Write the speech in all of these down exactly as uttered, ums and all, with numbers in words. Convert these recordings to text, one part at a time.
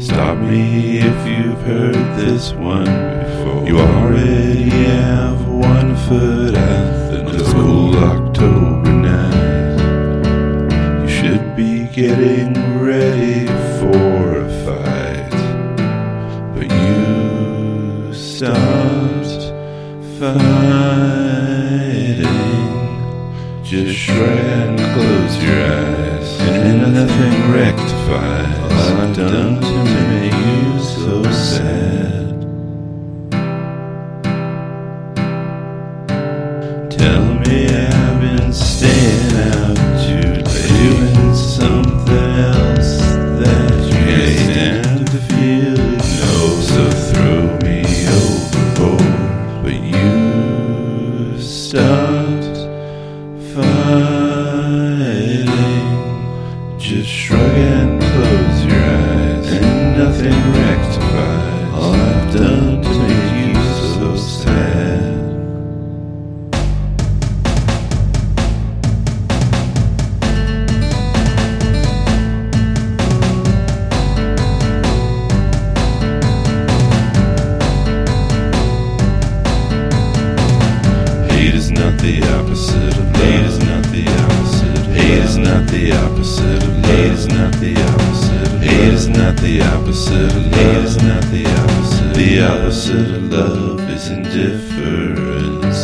Stop me if you've heard this one before. You already have one foot out the cool October night. You should be getting ready for a fight, but you stopped fighting. Just shrug and close your eyes, and nothing rectifies all I've done to make you so sad. Tell me I've been staying out too late, doing something else that you can't stand to feel it. No, so throw me overboard, but you stopped fighting. Just shrug and close your eyes, and nothing rectifies all I've done to make you so sad. Hate is not the opposite of love. Hate is not the opposite of love. Hate is not the opposite of love. Hate is not the opposite of love. Hate is not the opposite of love. Hate is not the opposite. The opposite of love is indifference.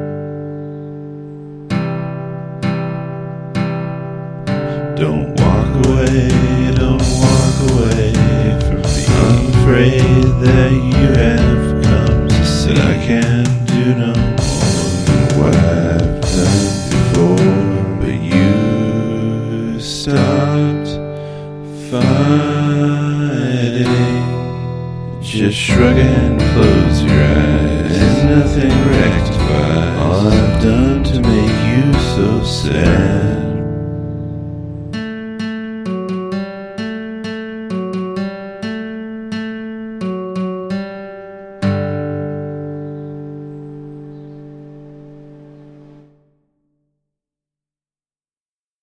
Don't walk away, don't walk away from me. I'm afraid that you have come to see that I can do no more than what I've done before. But you stopped fighting. Just shrug and close your eyes, and nothing rectifies all I've done to make you so sad.